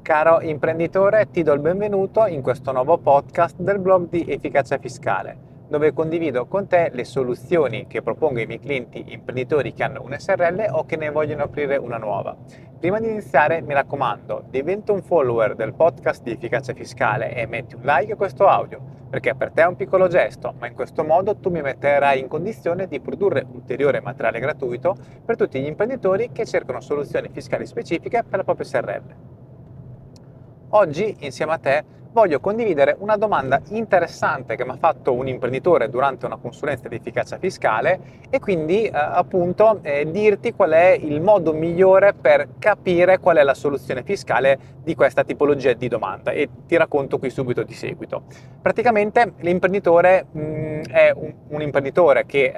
Caro imprenditore, ti do il benvenuto in questo nuovo podcast del blog di Efficacia Fiscale, dove condivido con te le soluzioni che propongo ai miei clienti imprenditori che hanno un SRL o che ne vogliono aprire una nuova. Prima di iniziare, mi raccomando, diventa un follower del podcast di Efficacia Fiscale e metti un like a questo audio, perché per te è un piccolo gesto, ma in questo modo tu mi metterai in condizione di produrre ulteriore materiale gratuito per tutti gli imprenditori che cercano soluzioni fiscali specifiche per la propria SRL. Oggi, insieme a te, voglio condividere una domanda interessante che mi ha fatto un imprenditore durante una consulenza di efficacia fiscale e quindi dirti qual è il modo migliore per capire qual è la soluzione fiscale di questa tipologia di domanda, e ti racconto qui subito di seguito. Praticamente l'imprenditore è un imprenditore che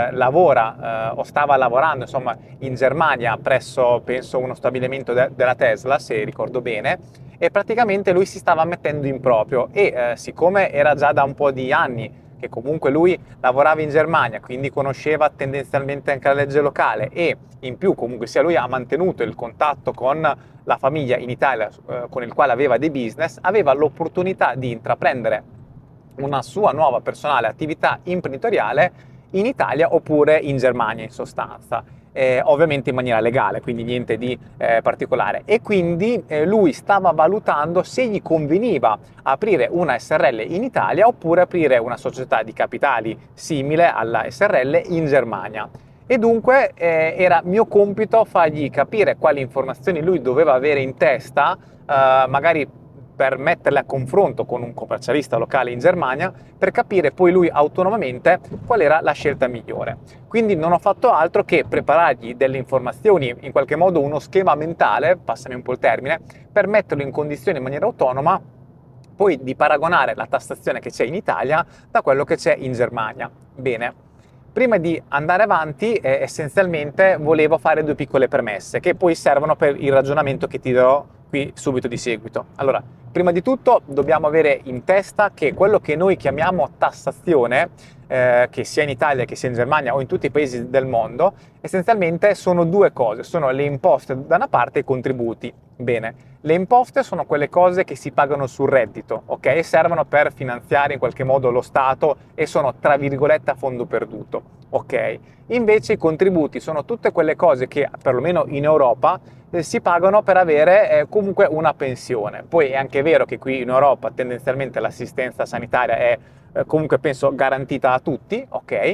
lavora o stava lavorando insomma in Germania presso, penso, uno stabilimento della Tesla, se ricordo bene, e praticamente lui si stava mettendo in proprio e siccome era già da un po' di anni che comunque lui lavorava in Germania, quindi conosceva tendenzialmente anche la legge locale e in più comunque sia lui ha mantenuto il contatto con la famiglia in Italia con il quale aveva dei business, aveva l'opportunità di intraprendere una sua nuova personale attività imprenditoriale in Italia oppure in Germania in sostanza. Ovviamente in maniera legale, quindi niente di particolare, e quindi lui stava valutando se gli conveniva aprire una SRL in Italia oppure aprire una società di capitali simile alla SRL in Germania. E dunque era mio compito fargli capire quali informazioni lui doveva avere in testa, magari per metterle a confronto con un commercialista locale in Germania, per capire poi lui autonomamente qual era la scelta migliore. Quindi non ho fatto altro che preparargli delle informazioni, in qualche modo uno schema mentale, passami un po' il termine, per metterlo in condizione in maniera autonoma poi di paragonare la tassazione che c'è in Italia da quello che c'è in Germania. Bene, prima di andare avanti essenzialmente volevo fare due piccole premesse che poi servono per il ragionamento che ti darò qui subito di seguito. Allora, prima di tutto dobbiamo avere in testa che quello che noi chiamiamo tassazione, che sia in Italia, che sia in Germania o in tutti i paesi del mondo, essenzialmente sono due cose, sono le imposte da una parte e i contributi. Bene, le imposte sono quelle cose che si pagano sul reddito, ok? E servono per finanziare in qualche modo lo Stato e sono tra virgolette a fondo perduto, ok? Invece i contributi sono tutte quelle cose che, perlomeno in Europa, si pagano per avere comunque una pensione. Poi è anche vero che qui in Europa tendenzialmente l'assistenza sanitaria è comunque penso garantita a tutti, ok?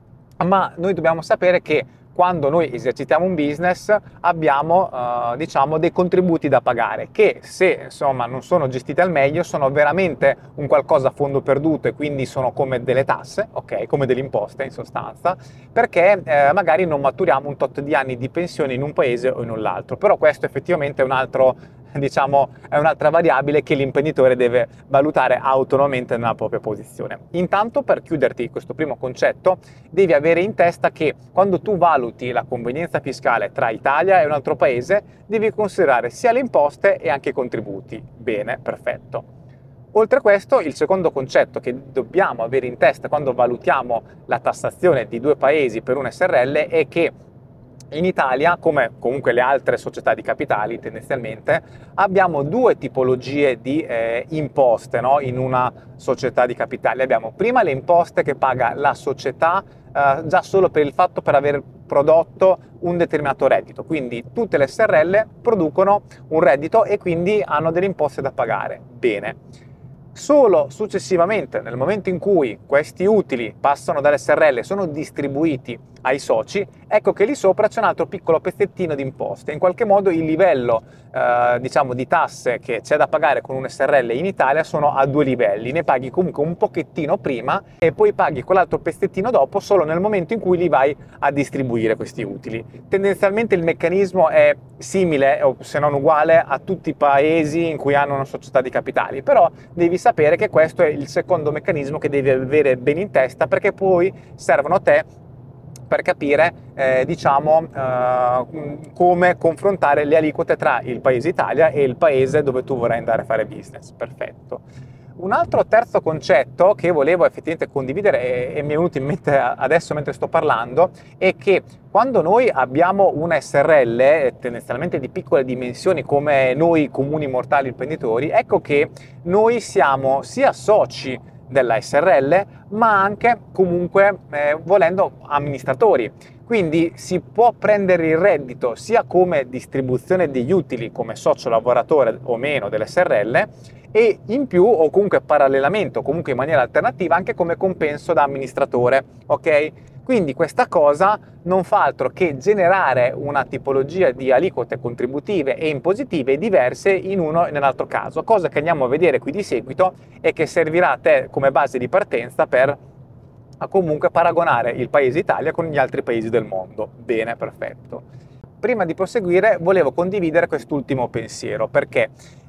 Ma noi dobbiamo sapere che quando noi esercitiamo un business abbiamo diciamo dei contributi da pagare che, se insomma non sono gestiti al meglio, sono veramente un qualcosa a fondo perduto e quindi sono come delle tasse, ok, come delle imposte in sostanza, perché magari non maturiamo un tot di anni di pensione in un paese o in un altro. Però questo effettivamente è un altro, diciamo, è un'altra variabile che l'imprenditore deve valutare autonomamente nella propria posizione. Intanto, per chiuderti questo primo concetto, devi avere in testa che quando tu valuti la convenienza fiscale tra Italia e un altro paese, devi considerare sia le imposte e anche i contributi. Bene, perfetto. Oltre a questo, il secondo concetto che dobbiamo avere in testa quando valutiamo la tassazione di due paesi per un SRL è che in Italia, come comunque le altre società di capitali tendenzialmente, abbiamo due tipologie di imposte, no? In una società di capitali abbiamo prima le imposte che paga la società già solo per il fatto per aver prodotto un determinato reddito, quindi tutte le SRL producono un reddito e quindi hanno delle imposte da pagare. Bene. Solo successivamente, nel momento in cui questi utili passano dalle SRL e sono distribuiti ai soci, ecco che lì sopra c'è un altro piccolo pezzettino di imposte. In qualche modo il livello diciamo di tasse che c'è da pagare con un SRL in Italia sono a due livelli, ne paghi comunque un pochettino prima e poi paghi quell'altro pezzettino dopo solo nel momento in cui li vai a distribuire questi utili. Tendenzialmente il meccanismo è simile o se non uguale a tutti i paesi in cui hanno una società di capitali, però devi sapere che questo è il secondo meccanismo che devi avere bene in testa, perché poi servono a te per capire come confrontare le aliquote tra il paese Italia e il paese dove tu vorrai andare a fare business. Perfetto. Un altro terzo concetto che volevo effettivamente condividere e mi è venuto in mente adesso mentre sto parlando è che quando noi abbiamo una SRL tendenzialmente di piccole dimensioni come noi comuni mortali imprenditori, ecco che noi siamo sia soci della SRL ma anche comunque volendo amministratori. Quindi si può prendere il reddito sia come distribuzione degli utili come socio lavoratore o meno dell'SRL e in più o comunque parallelamente o comunque in maniera alternativa anche come compenso da amministratore, ok? Quindi questa cosa non fa altro che generare una tipologia di aliquote contributive e impositive diverse in uno e nell'altro caso, cosa che andiamo a vedere qui di seguito e che servirà a te come base di partenza per comunque paragonare il paese Italia con gli altri paesi del mondo. Bene, perfetto. Prima di proseguire volevo condividere quest'ultimo pensiero perché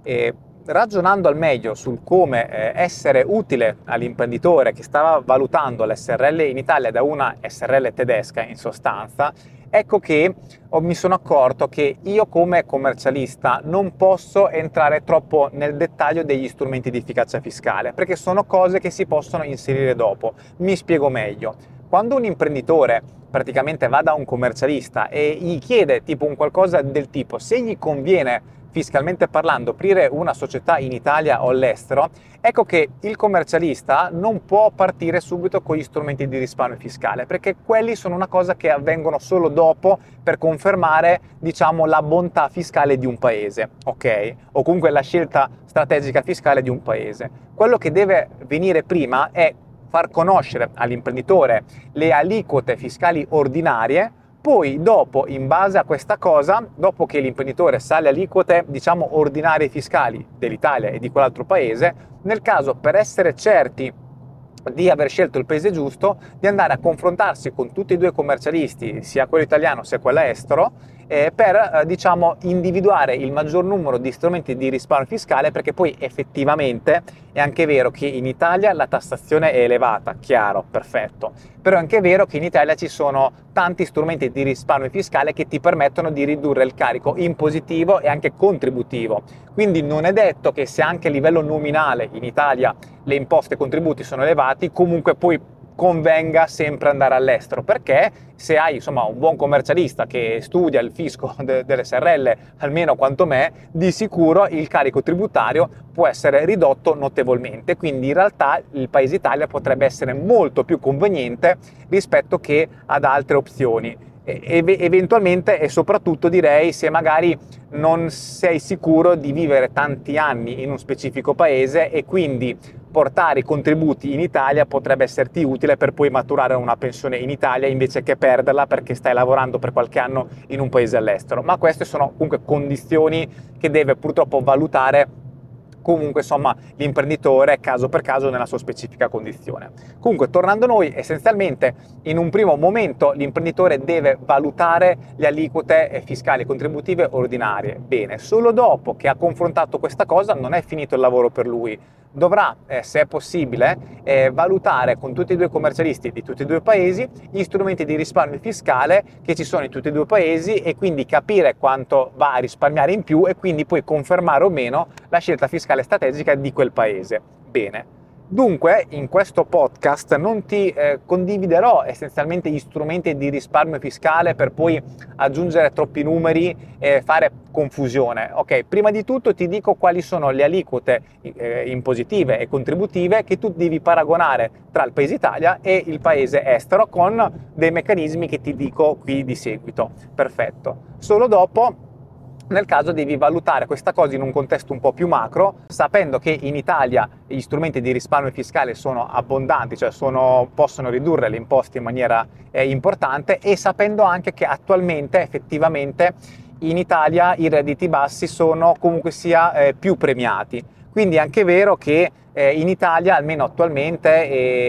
ragionando al meglio sul come essere utile all'imprenditore che stava valutando l'SRL in Italia da una SRL tedesca in sostanza, ecco che mi sono accorto che io come commercialista non posso entrare troppo nel dettaglio degli strumenti di efficacia fiscale perché sono cose che si possono inserire dopo. Mi spiego meglio. Quando un imprenditore praticamente va da un commercialista e gli chiede tipo un qualcosa del tipo se gli conviene fiscalmente parlando aprire una società in Italia o all'estero, ecco che il commercialista non può partire subito con gli strumenti di risparmio fiscale perché quelli sono una cosa che avvengono solo dopo per confermare, diciamo, la bontà fiscale di un paese, ok? O comunque la scelta strategica fiscale di un paese. Quello che deve venire prima è far conoscere all'imprenditore le aliquote fiscali ordinarie. Poi dopo, in base a questa cosa, dopo che l'imprenditore sa le aliquote, diciamo, ordinarie fiscali dell'Italia e di quell'altro paese, nel caso per essere certi di aver scelto il paese giusto, di andare a confrontarsi con tutti e due i commercialisti, sia quello italiano sia quello estero, per diciamo individuare il maggior numero di strumenti di risparmio fiscale perché poi effettivamente è anche vero che in Italia la tassazione è elevata, chiaro, perfetto, però è anche vero che in Italia ci sono tanti strumenti di risparmio fiscale che ti permettono di ridurre il carico impositivo e anche contributivo, quindi non è detto che se anche a livello nominale in Italia le imposte e i contributi sono elevati, comunque poi convenga sempre andare all'estero, perché se hai insomma un buon commercialista che studia il fisco delle SRL almeno quanto me, di sicuro il carico tributario può essere ridotto notevolmente, quindi in realtà il paese Italia potrebbe essere molto più conveniente rispetto che ad altre opzioni. Eventualmente e soprattutto direi se magari non sei sicuro di vivere tanti anni in un specifico paese e quindi portare i contributi in Italia potrebbe esserti utile per poi maturare una pensione in Italia invece che perderla perché stai lavorando per qualche anno in un paese all'estero. Ma queste sono comunque condizioni che deve purtroppo valutare comunque insomma l'imprenditore caso per caso nella sua specifica condizione. Comunque tornando a noi, essenzialmente in un primo momento l'imprenditore deve valutare le aliquote fiscali e contributive ordinarie. Bene, solo dopo che ha confrontato questa cosa non è finito il lavoro per lui. Dovrà, se è possibile, valutare con tutti e due i commercialisti di tutti e due i paesi gli strumenti di risparmio fiscale che ci sono in tutti e due i paesi e quindi capire quanto va a risparmiare in più e quindi poi confermare o meno la scelta fiscale strategica di quel paese. Bene. Dunque, in questo podcast non ti condividerò essenzialmente gli strumenti di risparmio fiscale per poi aggiungere troppi numeri e fare confusione. Ok, prima di tutto ti dico quali sono le aliquote impositive e contributive che tu devi paragonare tra il paese Italia e il paese estero con dei meccanismi che ti dico qui di seguito. Perfetto. Solo dopo, nel caso devi valutare questa cosa in un contesto un po' più macro, sapendo che in Italia gli strumenti di risparmio fiscale sono abbondanti, cioè possono ridurre le imposte in maniera importante e sapendo anche che attualmente effettivamente in Italia i redditi bassi sono comunque sia più premiati. Quindi è anche vero che in Italia, almeno attualmente,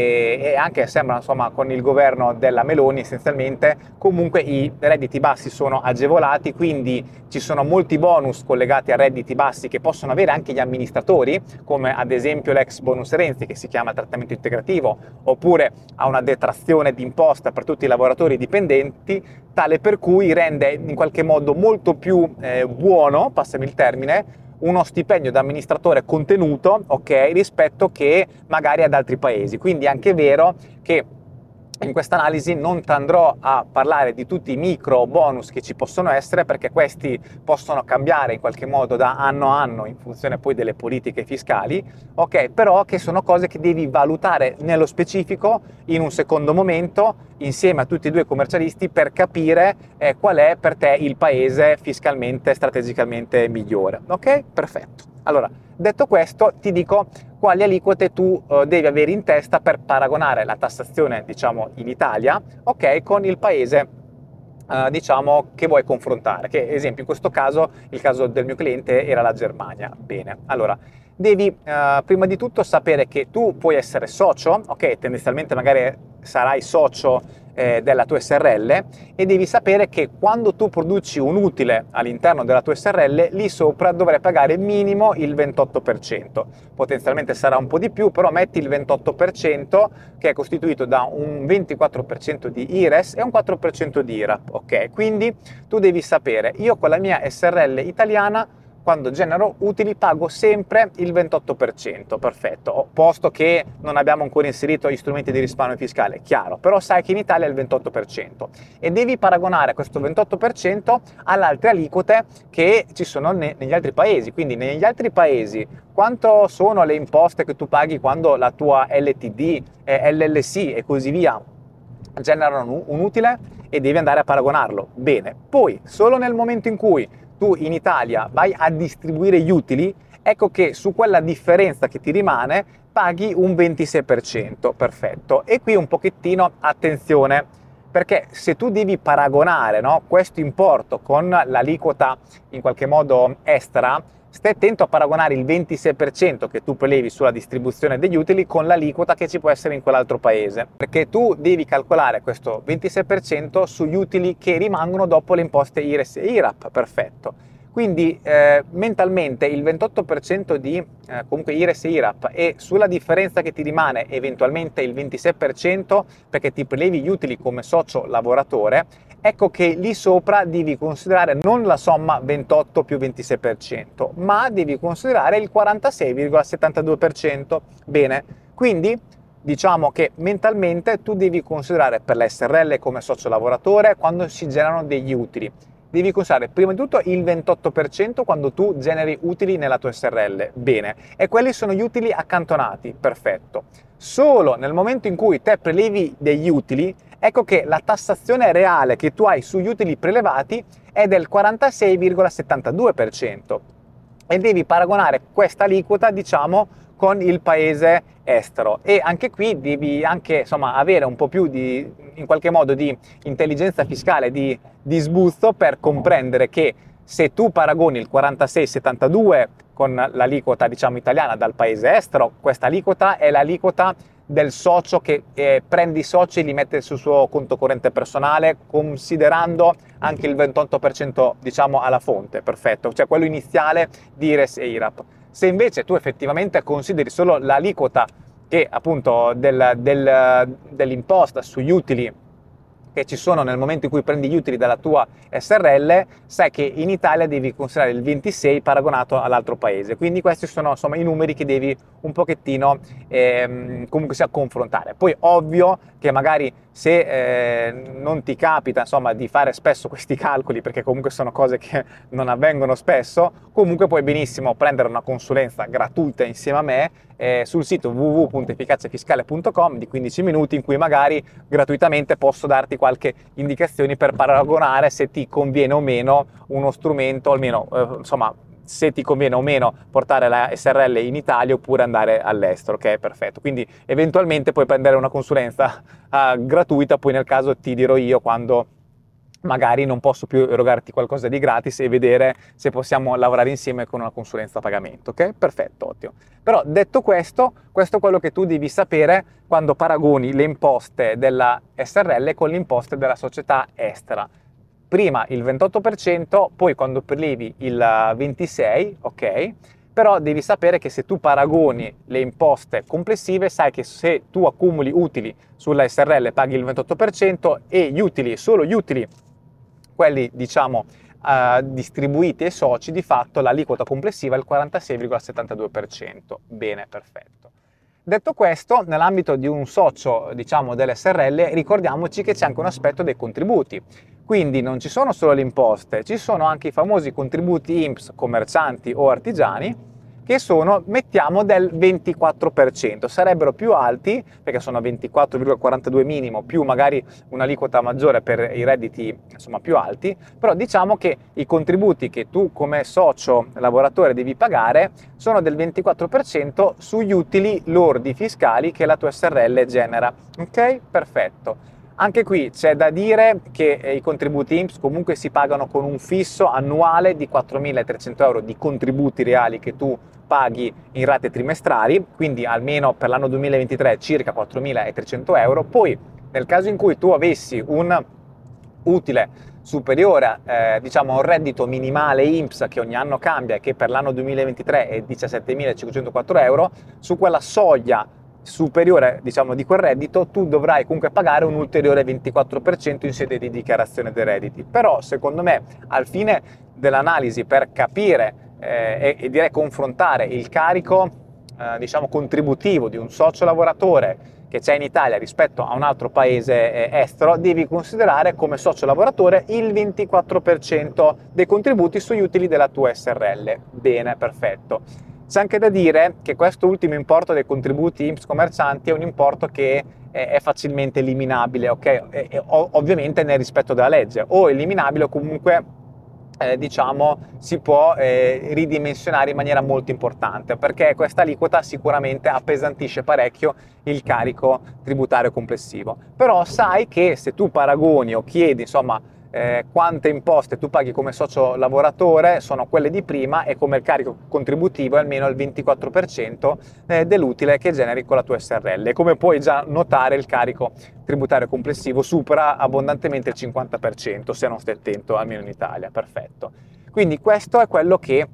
e anche sembra insomma con il governo della Meloni essenzialmente, comunque i redditi bassi sono agevolati, quindi ci sono molti bonus collegati a redditi bassi che possono avere anche gli amministratori, come ad esempio l'ex bonus Renzi che si chiama trattamento integrativo, oppure a una detrazione di imposta per tutti i lavoratori dipendenti, tale per cui rende in qualche modo molto più buono, passami il termine, uno stipendio da amministratore contenuto, ok, rispetto che magari ad altri paesi. Quindi è anche vero che in questa analisi non andrò a parlare di tutti i micro bonus che ci possono essere, perché questi possono cambiare in qualche modo da anno a anno in funzione poi delle politiche fiscali, ok? Però che sono cose che devi valutare nello specifico in un secondo momento insieme a tutti e due i commercialisti per capire qual è per te il paese fiscalmente, strategicamente migliore, ok? Perfetto. Allora, detto questo, ti dico quali aliquote tu devi avere in testa per paragonare la tassazione, diciamo, in Italia, ok, con il paese, diciamo, che vuoi confrontare, che esempio in questo caso, il caso del mio cliente era la Germania. Bene, allora, devi prima di tutto sapere che tu puoi essere socio, ok, tendenzialmente magari sarai socio della tua SRL, e devi sapere che quando tu produci un utile all'interno della tua SRL, lì sopra dovrai pagare minimo il 28%, potenzialmente sarà un po' di più, però metti il 28% che è costituito da un 24% di IRES e un 4% di IRAP, ok? Quindi tu devi sapere, io con la mia SRL italiana quando genero utili pago sempre il 28%, perfetto, posto che non abbiamo ancora inserito gli strumenti di risparmio fiscale, chiaro, però sai che in Italia è il 28% e devi paragonare questo 28% alle altre aliquote che ci sono negli altri paesi, quindi negli altri paesi quanto sono le imposte che tu paghi quando la tua LTD, LLC e così via generano un utile e devi andare a paragonarlo. Bene, poi solo nel momento in cui tu in Italia vai a distribuire gli utili, ecco che su quella differenza che ti rimane paghi un 26%, perfetto. E qui un pochettino attenzione, perché se tu devi paragonare, no, questo importo con l'aliquota in qualche modo estera, stai attento a paragonare il 26% che tu prelevi sulla distribuzione degli utili con l'aliquota che ci può essere in quell'altro paese, perché tu devi calcolare questo 26% sugli utili che rimangono dopo le imposte IRES e IRAP, perfetto. Quindi mentalmente il 28% di comunque IRES e IRAP e sulla differenza che ti rimane eventualmente il 26% perché ti prelevi gli utili come socio lavoratore, ecco che lì sopra devi considerare non la somma 28 più 26%, ma devi considerare il 46,72%. Bene, quindi diciamo che mentalmente tu devi considerare per la SRL come socio lavoratore quando si generano degli utili. Devi considerare prima di tutto il 28% quando tu generi utili nella tua SRL, bene, e quelli sono gli utili accantonati, perfetto. Solo nel momento in cui te prelevi degli utili, ecco che la tassazione reale che tu hai sugli utili prelevati è del 46,72% e devi paragonare questa aliquota, diciamo, con il paese estero, e anche qui devi anche, insomma, avere un po' più di, in qualche modo, di intelligenza fiscale, di sbuzzo per comprendere che se tu paragoni il 46,72 con l'aliquota, diciamo, italiana dal paese estero, questa aliquota è l'aliquota del socio che prende i soci e li mette sul suo conto corrente personale, considerando anche il 28%, diciamo, alla fonte, perfetto, cioè quello iniziale di IRES e IRAP. Se invece tu effettivamente consideri solo l'aliquota che appunto dell'imposta sugli utili che ci sono nel momento in cui prendi gli utili dalla tua SRL, sai che in Italia devi considerare il 26 paragonato all'altro paese. Quindi questi sono, insomma, i numeri che devi un pochettino comunque sia confrontare. Poi ovvio che magari se non ti capita, insomma, di fare spesso questi calcoli, perché comunque sono cose che non avvengono spesso, comunque puoi benissimo prendere una consulenza gratuita insieme a me sul sito www.efficaciafiscale.com di 15 minuti, in cui magari gratuitamente posso darti qualche indicazione per paragonare se ti conviene o meno uno strumento, almeno insomma se ti conviene o meno portare la SRL in Italia oppure andare all'estero, ok? Perfetto. Quindi eventualmente puoi prendere una consulenza gratuita, poi nel caso ti dirò io quando magari non posso più erogarti qualcosa di gratis e vedere se possiamo lavorare insieme con una consulenza a pagamento, ok? Perfetto, ottimo. Però detto questo, questo è quello che tu devi sapere quando paragoni le imposte della SRL con le imposte della società estera. Prima il 28%, poi quando prelevi il 26%, ok? Però devi sapere che se tu paragoni le imposte complessive, sai che se tu accumuli utili sulla SRL paghi il 28% e gli utili, solo gli utili, quelli diciamo distribuiti ai soci, di fatto l'aliquota complessiva è il 46,72%. Bene, perfetto. Detto questo, nell'ambito di un socio, diciamo, delle SRL, ricordiamoci che c'è anche un aspetto dei contributi. Quindi non ci sono solo le imposte, ci sono anche i famosi contributi INPS commercianti o artigiani, che sono, mettiamo, del 24%. Sarebbero più alti, perché sono 24,42 minimo, più magari un'aliquota maggiore per i redditi, insomma, più alti, però diciamo che i contributi che tu come socio lavoratore devi pagare sono del 24% sugli utili lordi fiscali che la tua SRL genera. Ok? Perfetto. Anche qui c'è da dire che i contributi INPS comunque si pagano con un fisso annuale di 4.300 euro di contributi reali che tu paghi in rate trimestrali, quindi almeno per l'anno 2023 circa 4.300 euro. Poi nel caso in cui tu avessi un utile superiore diciamo a un reddito minimale INPS che ogni anno cambia e che per l'anno 2023 è 17.504 euro, su quella soglia superiore, diciamo, di quel reddito, tu dovrai comunque pagare un ulteriore 24% in sede di dichiarazione dei redditi. Però, secondo me, al fine dell'analisi per capire e direi confrontare il carico, diciamo, contributivo di un socio lavoratore che c'è in Italia rispetto a un altro paese estero, devi considerare come socio lavoratore il 24% dei contributi sugli utili della tua SRL. Bene, perfetto. C'è anche da dire che questo ultimo importo dei contributi INPS commercianti è un importo che è facilmente eliminabile, ok? Ovviamente nel rispetto della legge, o eliminabile o comunque diciamo si può ridimensionare in maniera molto importante, perché questa aliquota sicuramente appesantisce parecchio il carico tributario complessivo. Però sai che se tu paragoni o chiedi, insomma, quante imposte tu paghi come socio lavoratore, sono quelle di prima, e come il carico contributivo è almeno il 24% dell'utile che generi con la tua SRL. E come puoi già notare, il carico tributario complessivo supera abbondantemente il 50%, se non stai attento, almeno in Italia. Perfetto. Quindi questo è quello che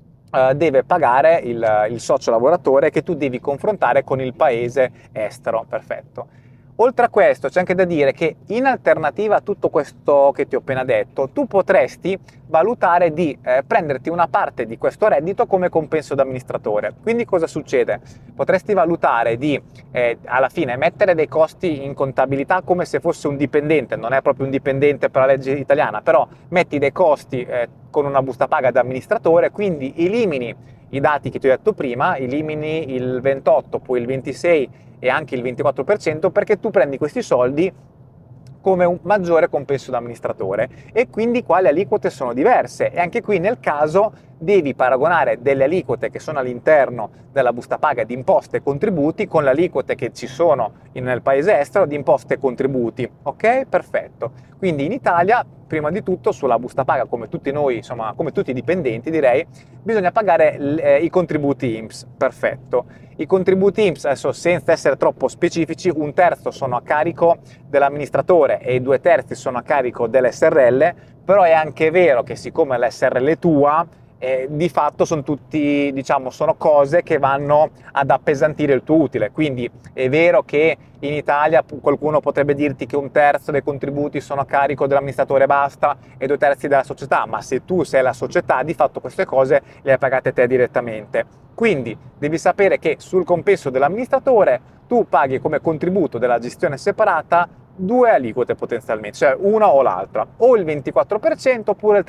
deve pagare il socio lavoratore, che tu devi confrontare con il paese estero. Perfetto. Oltre a questo c'è anche da dire che in alternativa a tutto questo che ti ho appena detto, tu potresti valutare di prenderti una parte di questo reddito come compenso d'amministratore. Quindi cosa succede? Potresti valutare di alla fine mettere dei costi in contabilità come se fosse un dipendente, non è proprio un dipendente per la legge italiana, però metti dei costi con una busta paga d'amministratore, quindi elimini i dati che ti ho detto prima, elimini il 28, poi il 26 e anche il 24%, perché tu prendi questi soldi come un maggiore compenso d'amministratore, e quindi qua le aliquote sono diverse, e anche qui nel caso devi paragonare delle aliquote che sono all'interno della busta paga di imposte e contributi con le aliquote che ci sono nel paese estero di imposte e contributi. Ok? Perfetto. Quindi in Italia, prima di tutto, sulla busta paga, come tutti noi, insomma, come tutti i dipendenti direi, bisogna pagare i contributi INPS. Perfetto. I contributi INPS, adesso senza essere troppo specifici, un terzo sono a carico dell'amministratore e i 2/3 sono a carico dell'SRL, però è anche vero che siccome l'SRL è tua, di fatto sono tutti, diciamo, sono cose che vanno ad appesantire il tuo utile. Quindi è vero che in Italia qualcuno potrebbe dirti che un terzo dei contributi sono a carico dell'amministratore e basta, e 2/3 della società, ma se tu sei la società, di fatto queste cose le hai pagate te direttamente. Quindi devi sapere che sul compenso dell'amministratore tu paghi come contributo della gestione separata due aliquote potenzialmente, cioè una o l'altra, o il 24% oppure il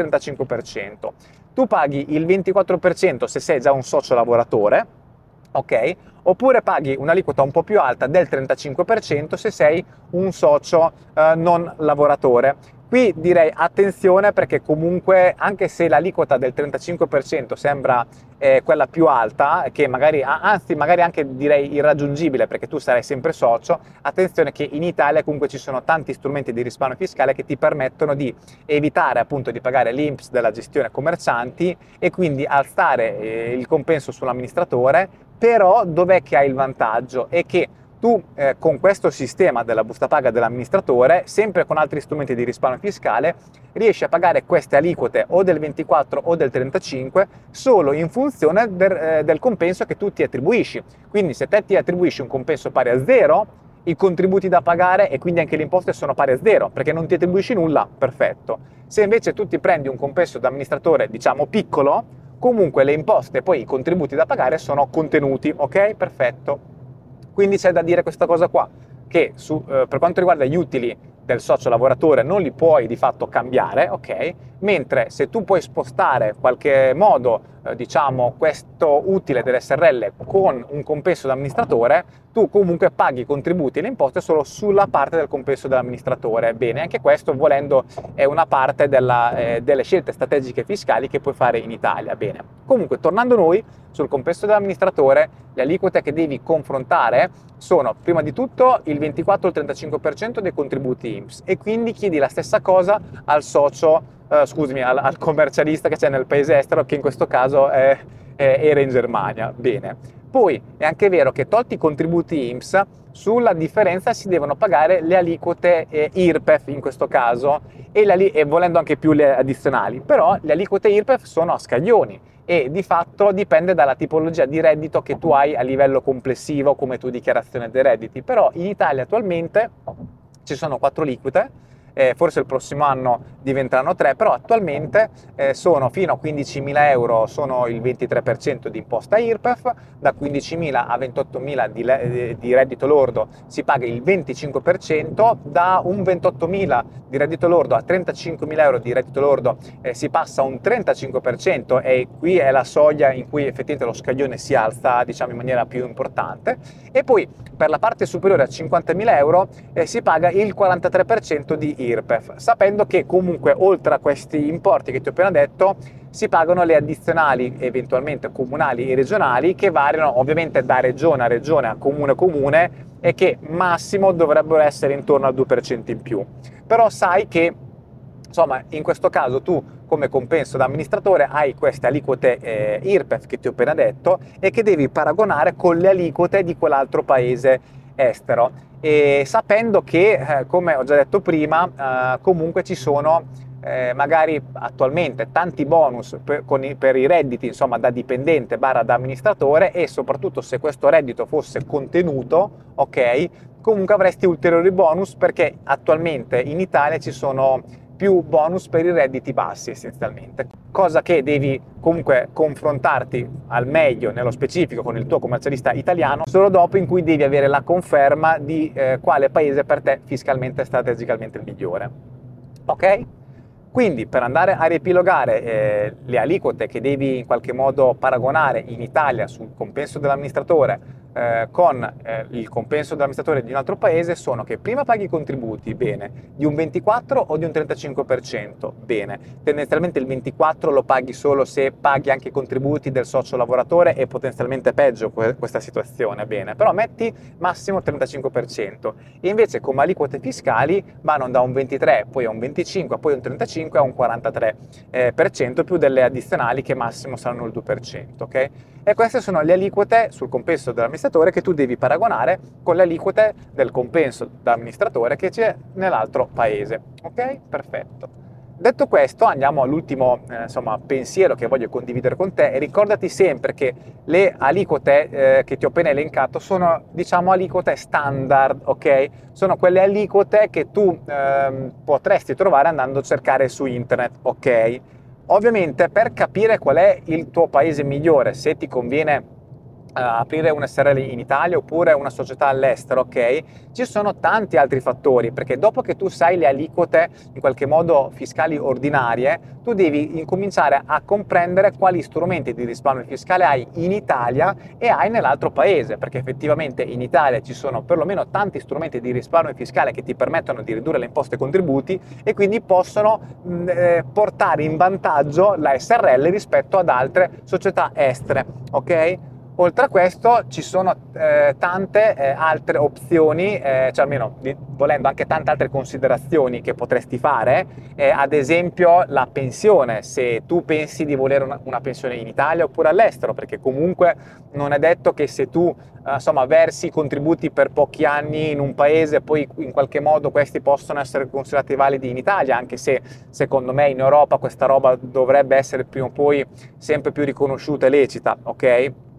35%. Tu paghi il 24% se sei già un socio lavoratore, ok? Oppure paghi un'aliquota un po' più alta del 35% se sei un socio non lavoratore. Qui direi attenzione, perché comunque anche se l'aliquota del 35% sembra quella più alta, che magari, anzi magari anche direi irraggiungibile perché tu sarai sempre socio, attenzione che in Italia comunque ci sono tanti strumenti di risparmio fiscale che ti permettono di evitare appunto di pagare l'INPS della gestione commercianti e quindi alzare il compenso sull'amministratore. Però dov'è che hai il vantaggio? È che tu con questo sistema della busta paga dell'amministratore, sempre con altri strumenti di risparmio fiscale, riesci a pagare queste aliquote o del 24 o del 35 solo in funzione del compenso che tu ti attribuisci. Quindi se te ti attribuisci un compenso pari a 0, i contributi da pagare e quindi anche le imposte sono pari a zero, perché non ti attribuisci nulla, perfetto. Se invece tu ti prendi un compenso d'amministratore, diciamo piccolo, comunque le imposte e poi i contributi da pagare sono contenuti, ok? Perfetto. Quindi c'è da dire questa cosa qua, che per quanto riguarda gli utili del socio lavoratore non li puoi di fatto cambiare, ok? Mentre se tu puoi spostare in qualche modo diciamo questo utile dell'SRL con un compenso d'amministratore, tu comunque paghi i contributi e le imposte solo sulla parte del compenso dell'amministratore. Bene, anche questo volendo è una parte delle scelte strategiche fiscali che puoi fare in Italia. Bene, comunque tornando noi sul compenso dell'amministratore, le aliquote che devi confrontare sono prima di tutto il 24 o il 35% dei contributi INPS e quindi chiedi la stessa cosa al socio, al commercialista che c'è nel paese estero, che in questo caso era in Germania. Bene. Poi è anche vero che tolti i contributi INPS, sulla differenza si devono pagare le aliquote IRPEF in questo caso e volendo anche più le addizionali, però le aliquote IRPEF sono a scaglioni e di fatto dipende dalla tipologia di reddito che tu hai a livello complessivo come tua dichiarazione dei redditi. Però in Italia attualmente ci sono 4 aliquote, forse il prossimo anno diventeranno 3, però attualmente sono fino a 15.000 euro sono il 23% di imposta IRPEF, da 15.000 a 28.000 di reddito lordo si paga il 25%, da un 28.000 di reddito lordo a 35.000 euro di reddito lordo si passa a un 35% e qui è la soglia in cui effettivamente lo scaglione si alza diciamo in maniera più importante, e poi per la parte superiore a 50.000 euro si paga il 43% di IRPEF, sapendo che comunque oltre a questi importi che ti ho appena detto si pagano le addizionali eventualmente comunali e regionali che variano ovviamente da regione a comune a comune e che massimo dovrebbero essere intorno al 2% in più. Però sai che insomma in questo caso tu come compenso da amministratore hai queste aliquote IRPEF che ti ho appena detto e che devi paragonare con le aliquote di quell'altro paese estero, e sapendo che come ho già detto prima comunque ci sono magari attualmente tanti bonus per i redditi insomma da dipendente barra da amministratore, e soprattutto se questo reddito fosse contenuto, ok, comunque avresti ulteriori bonus perché attualmente in Italia ci sono più bonus per i redditi bassi essenzialmente, cosa che devi comunque confrontarti al meglio nello specifico con il tuo commercialista italiano solo dopo in cui devi avere la conferma di quale paese per te fiscalmente e strategicamente il migliore. Ok? Quindi per andare a riepilogare le aliquote che devi in qualche modo paragonare in Italia sul compenso dell'amministratore con il compenso dell'amministratore di un altro paese sono che prima paghi i contributi, bene, di un 24 o di un 35%, bene, tendenzialmente il 24 lo paghi solo se paghi anche i contributi del socio lavoratore e potenzialmente peggio questa situazione, bene, però metti massimo 35% e invece come aliquote fiscali vanno da un 23, poi a un 25, poi a un 35 a un 43% più delle addizionali che massimo saranno il 2%, ok? E queste sono le aliquote sul compenso dell'amministratore che tu devi paragonare con le aliquote del compenso dell'amministratore che c'è nell'altro paese. Ok? Perfetto. Detto questo, andiamo all'ultimo pensiero che voglio condividere con te, e ricordati sempre che le aliquote che ti ho appena elencato sono diciamo aliquote standard, ok? Sono quelle aliquote che tu potresti trovare andando a cercare su internet, ok? Ovviamente per capire qual è il tuo paese migliore, se ti conviene aprire un SRL in Italia oppure una società all'estero, ok? Ci sono tanti altri fattori, perché dopo che tu sai le aliquote in qualche modo fiscali ordinarie, tu devi incominciare a comprendere quali strumenti di risparmio fiscale hai in Italia e hai nell'altro paese, perché effettivamente in Italia ci sono perlomeno tanti strumenti di risparmio fiscale che ti permettono di ridurre le imposte e i contributi e quindi possono portare in vantaggio la SRL rispetto ad altre società estere, ok? Oltre a questo ci sono tante altre opzioni, cioè almeno volendo anche tante altre considerazioni che potresti fare, ad esempio la pensione, se tu pensi di volere una pensione in Italia oppure all'estero, perché comunque non è detto che se tu versi contributi per pochi anni in un paese poi in qualche modo questi possono essere considerati validi in Italia, anche se secondo me in Europa questa roba dovrebbe essere prima o poi sempre più riconosciuta e lecita, ok?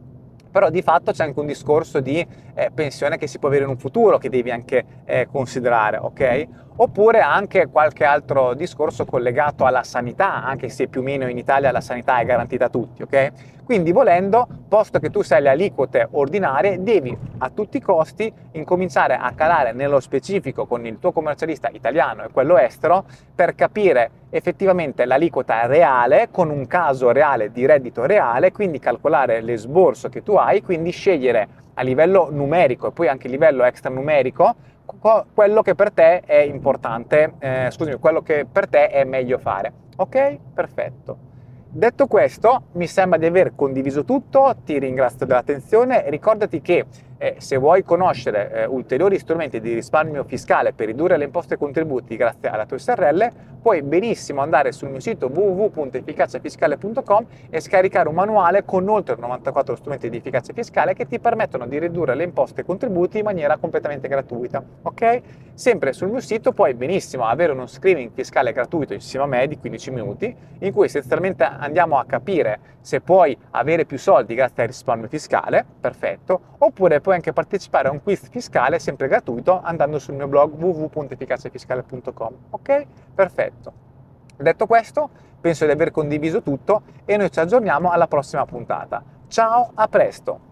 Però di fatto c'è anche un discorso di pensione che si può avere in un futuro che devi anche considerare, ok? Oppure anche qualche altro discorso collegato alla sanità, anche se più o meno in Italia la sanità è garantita a tutti, ok? Quindi volendo, posto che tu sai le aliquote ordinarie, devi a tutti i costi incominciare a calare nello specifico con il tuo commercialista italiano e quello estero per capire effettivamente l'aliquota reale con un caso reale di reddito reale, quindi calcolare l'esborso che tu hai, quindi scegliere a livello numerico e poi anche a livello extranumerico quello che per te è importante, quello che per te è meglio fare. Ok? Perfetto. Detto questo, mi sembra di aver condiviso tutto, ti ringrazio dell'attenzione, ricordati che se vuoi conoscere ulteriori strumenti di risparmio fiscale per ridurre le imposte e contributi grazie alla tua SRL, puoi benissimo andare sul mio sito www.efficaciafiscale.com e scaricare un manuale con oltre 94 strumenti di efficacia fiscale che ti permettono di ridurre le imposte e contributi in maniera completamente gratuita. Ok? Sempre sul mio sito puoi benissimo avere uno screening fiscale gratuito insieme a me di 15 minuti in cui essenzialmente andiamo a capire se puoi avere più soldi grazie al risparmio fiscale, perfetto, oppure puoi anche partecipare a un quiz fiscale sempre gratuito andando sul mio blog www.efficaciafiscale.com. Ok? Perfetto. Detto questo, penso di aver condiviso tutto e noi ci aggiorniamo alla prossima puntata. Ciao, a presto!